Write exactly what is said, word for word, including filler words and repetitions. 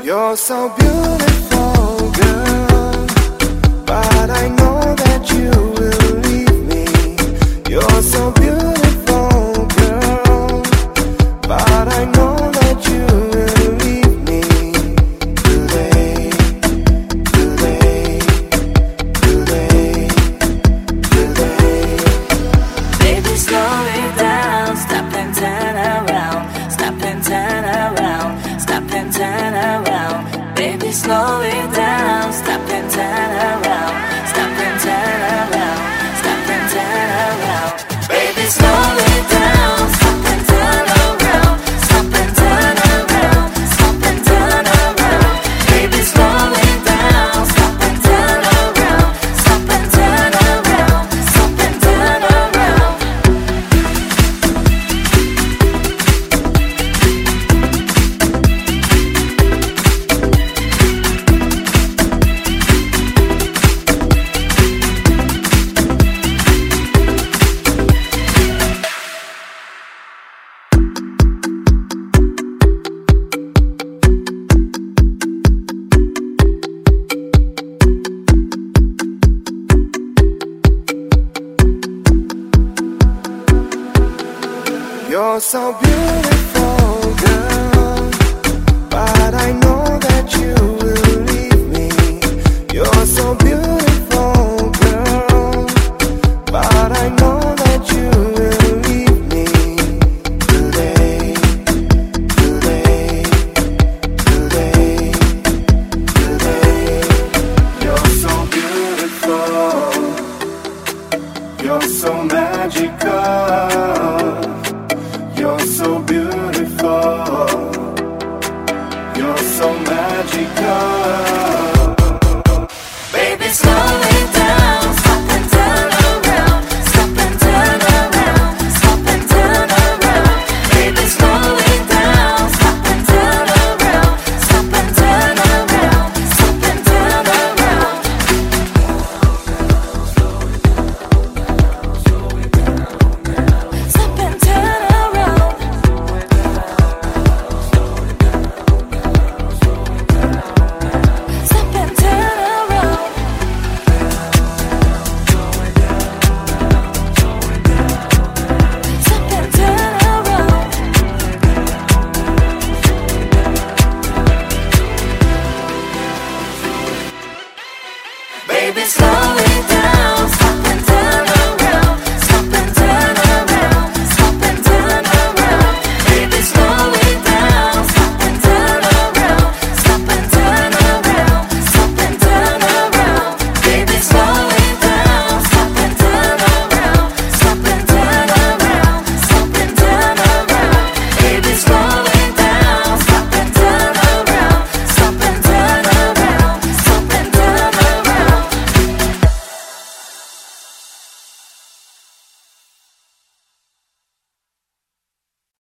You're so beautiful, girl, but I know that you will leave me. You're so beautiful, girl, but I know that you will leave me. Do they, do they, do they, do they? Baby, slow it down, stop and turn around, stop and turn around, stop and turn around. Baby, slow it down, stop and turn around, stop and turn around, stop and turn around. Baby, slow it down, stop and turn around, stop and turn around, stop and turn around. Baby, slow it down, stop and turn around, stop and turn around, stop and turn around. You're so beautiful, girl, but I know that you will leave me. You're so beautiful, girl, but I know that you will leave me. Do they, do they, do they, do they? You're so beautiful, you're so magical. You're so beautiful, you're so magical. Baby, slow it